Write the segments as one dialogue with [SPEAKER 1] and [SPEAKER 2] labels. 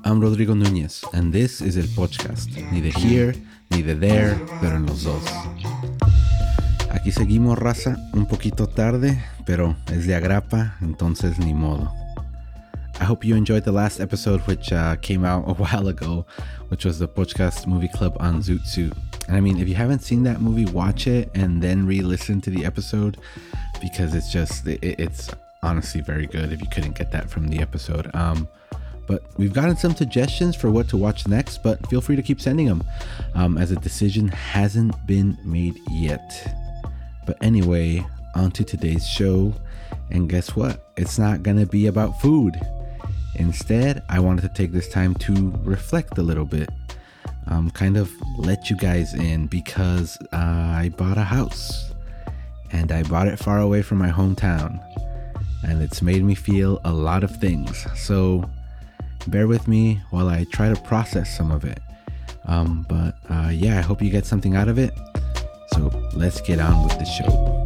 [SPEAKER 1] I'm Rodrigo Núñez, and this is El Podcast. Neither here, neither there, pero en los dos. Aquí seguimos, raza, un poquito tarde, pero es de agrapa, entonces ni modo. I hope you enjoyed the last episode, which came out a while ago, which was the Podcast Movie Club on Zoot Suit. And I mean, if you haven't seen that movie, watch it and then re-listen to the episode, because it's just, it's honestly very good if you couldn't get that from the episode. But we've gotten some suggestions for what to watch next, but feel free to keep sending them, as a decision hasn't been made yet. But anyway, on to today's show. And guess what? It's not gonna be about food. Instead, I wanted to take this time to reflect a little bit. Kind of let you guys in, because I bought a house. And I bought it far away from my hometown. And it's made me feel a lot of things. So bear with me while I try to process some of it. But I hope you get something out of it. So let's get on with the show.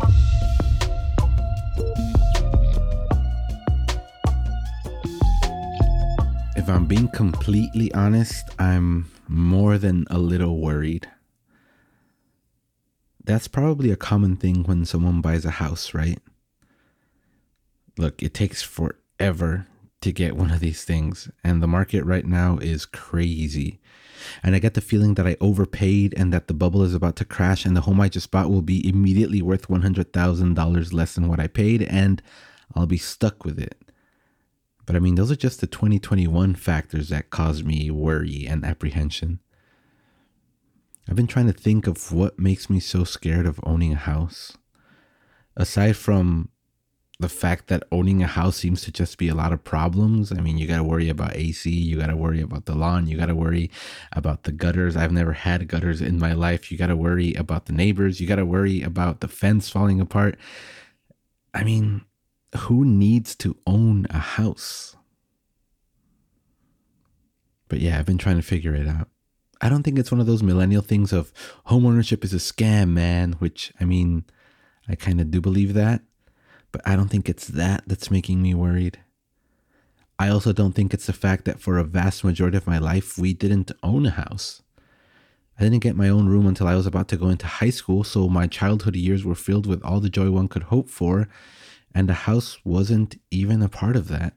[SPEAKER 1] If I'm being completely honest, I'm more than a little worried. That's probably a common thing when someone buys a house, right? Look, it takes forever to get one of these things, and the market right now is crazy. And I get the feeling that I overpaid and that the bubble is about to crash and the home I just bought will be immediately worth $100,000 less than what I paid, and I'll be stuck with it. But I mean, those are just the 2021 factors that cause me worry and apprehension. I've been trying to think of what makes me so scared of owning a house. Aside from the fact that owning a house seems to just be a lot of problems. I mean, you got to worry about AC, you got to worry about the lawn, you got to worry about the gutters. I've never had gutters in my life. You got to worry about the neighbors. You got to worry about the fence falling apart. I mean, who needs to own a house? But yeah, I've been trying to figure it out. I don't think it's one of those millennial things of homeownership is a scam, man, which, I mean, I kind of do believe that. But I don't think it's that that's making me worried. I also don't think it's the fact that for a vast majority of my life, we didn't own a house. I didn't get my own room until I was about to go into high school, so my childhood years were filled with all the joy one could hope for, and a house wasn't even a part of that.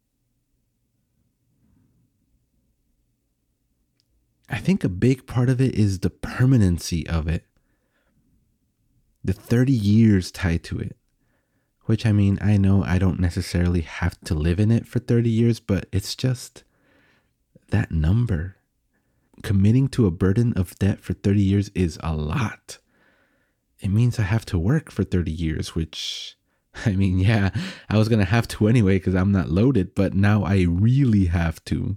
[SPEAKER 1] I think a big part of it is the permanency of it. The 30 years tied to it. Which, I mean, I know I don't necessarily have to live in it for 30 years, but it's just that number. Committing to a burden of debt for 30 years is a lot. It means I have to work for 30 years, which, I mean, yeah, I was going to have to anyway because I'm not loaded, but now I really have to.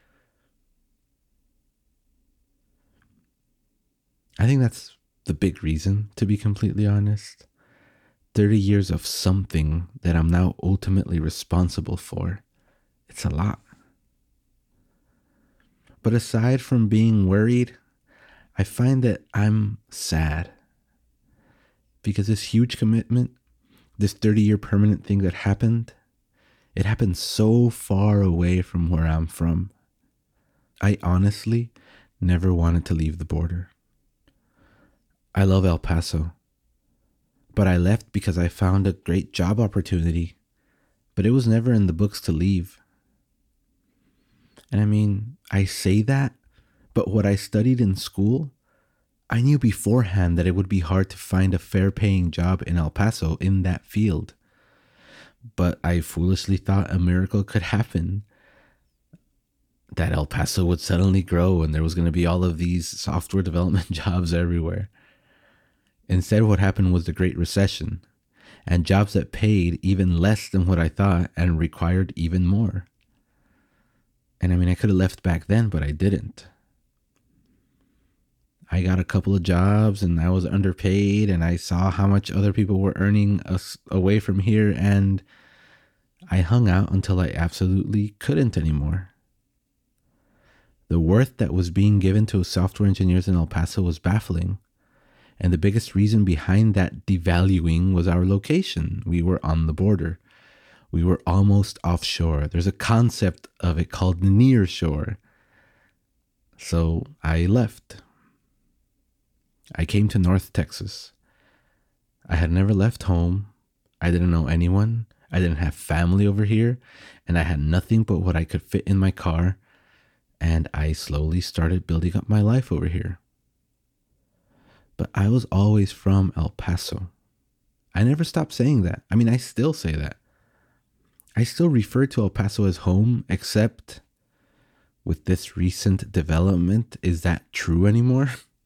[SPEAKER 1] I think that's the big reason, to be completely honest. 30 years of something that I'm now ultimately responsible for. It's a lot. But aside from being worried, I find that I'm sad. Because this huge commitment, this 30-year permanent thing that happened, it happened so far away from where I'm from. I honestly never wanted to leave the border. I love El Paso. But I left because I found a great job opportunity. But it was never in the books to leave. And I mean, I say that, but what I studied in school, I knew beforehand that it would be hard to find a fair paying job in El Paso in that field. But I foolishly thought a miracle could happen. That El Paso would suddenly grow and there was going to be all of these software development jobs everywhere. Instead, what happened was the Great Recession, and jobs that paid even less than what I thought and required even more. And I mean, I could have left back then, but I didn't. I got a couple of jobs and I was underpaid, and I saw how much other people were earning away from here, and I hung out until I absolutely couldn't anymore. The worth that was being given to software engineers in El Paso was baffling. And the biggest reason behind that devaluing was our location. We were on the border. We were almost offshore. There's a concept of it called near shore. So I left. I came to North Texas. I had never left home. I didn't know anyone. I didn't have family over here. And I had nothing but what I could fit in my car. And I slowly started building up my life over here. But I was always from El Paso. I never stopped saying that. I mean, I still say that. I still refer to El Paso as home, except with this recent development, is that true anymore?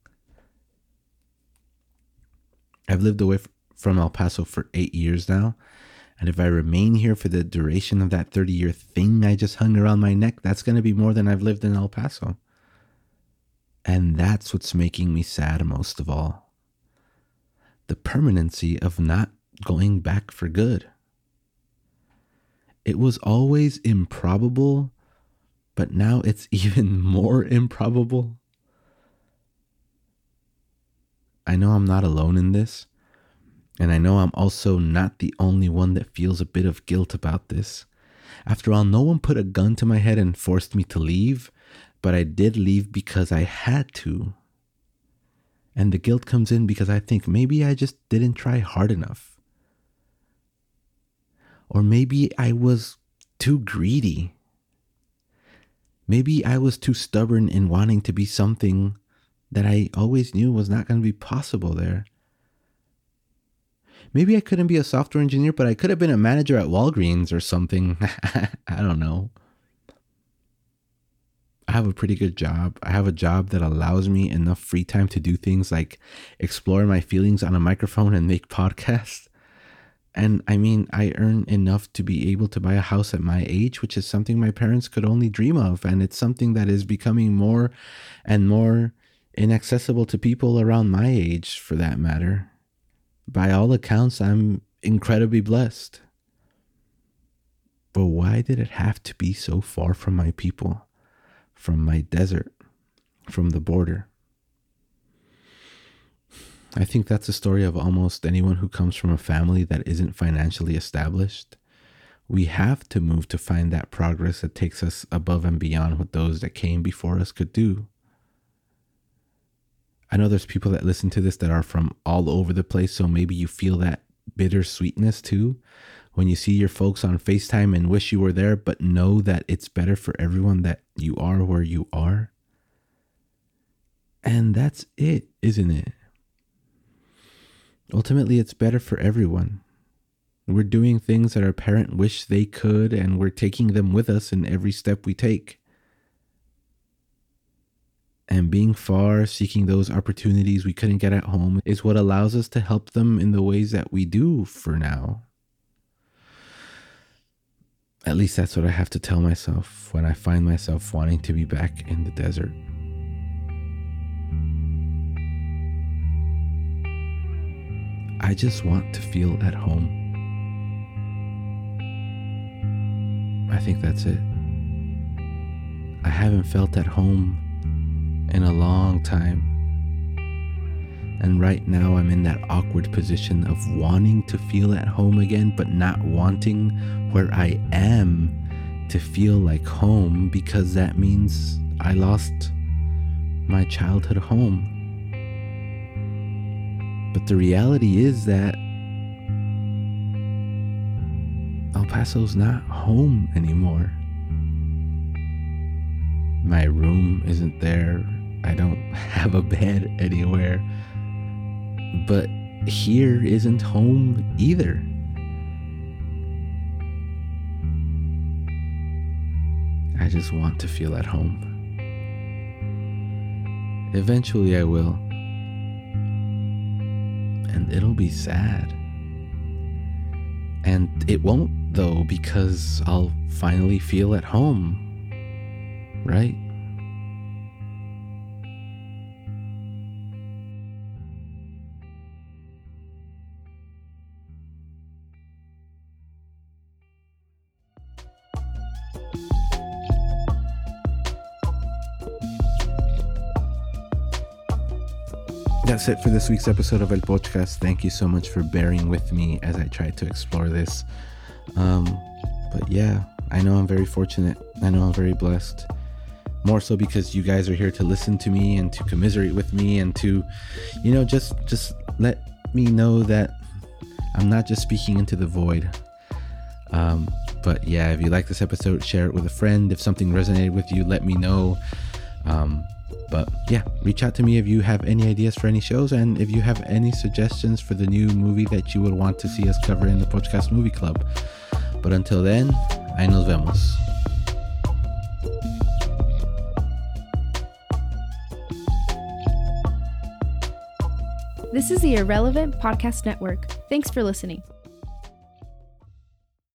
[SPEAKER 1] I've lived away from El Paso for 8 years now. And if I remain here for the duration of that 30-year thing I just hung around my neck, that's going to be more than I've lived in El Paso. And that's what's making me sad most of all. The permanency of not going back for good. It was always improbable, but now it's even more improbable. I know I'm not alone in this, and I know I'm also not the only one that feels a bit of guilt about this. After all, no one put a gun to my head and forced me to leave, but I did leave because I had to. And the guilt comes in because I think maybe I just didn't try hard enough. Or maybe I was too greedy. Maybe I was too stubborn in wanting to be something that I always knew was not going to be possible there. Maybe I couldn't be a software engineer, but I could have been a manager at Walgreens or something. I don't know. I have a pretty good job. I have a job that allows me enough free time to do things like explore my feelings on a microphone and make podcasts. And I mean, I earn enough to be able to buy a house at my age, which is something my parents could only dream of. And it's something that is becoming more and more inaccessible to people around my age, for that matter. By all accounts, I'm incredibly blessed. But why did it have to be so far from my people, from my desert, from the border? I think that's the story of almost anyone who comes from a family that isn't financially established. We have to move to find that progress that takes us above and beyond what those that came before us could do. I know there's people that listen to this that are from all over the place, so maybe you feel that bittersweetness too when you see your folks on FaceTime and wish you were there, but know that it's better for everyone that you are where you are. And that's it, isn't it? Ultimately, it's better for everyone. We're doing things that our parents wish they could, and we're taking them with us in every step we take. And being far, seeking those opportunities we couldn't get at home is what allows us to help them in the ways that we do for now. At least that's what I have to tell myself when I find myself wanting to be back in the desert. I just want to feel at home. I think that's it. I haven't felt at home in a long time. And right now I'm in that awkward position of wanting to feel at home again, but not wanting where I am to feel like home, because that means I lost my childhood home. But the reality is that El Paso's not home anymore. My room isn't there. I don't have a bed anywhere. But here isn't home either. I just want to feel at home. Eventually I will. And it'll be sad. And it won't, though, because I'll finally feel at home. Right? That's it for this week's episode of El Podcast. Thank you so much for bearing with me as I try to explore this. But yeah, I know I'm very fortunate. I know I'm very blessed. More so because you guys are here to listen to me and to commiserate with me and to, just let me know that I'm not just speaking into the void. But yeah, if you like this episode, share it with a friend. If something resonated with you, let me know. But yeah, reach out to me if you have any ideas for any shows and if you have any suggestions for the new movie that you would want to see us cover in the Podcast Movie Club. But until then, ahí nos vemos.
[SPEAKER 2] This is the Irrelevant Podcast Network. Thanks for listening.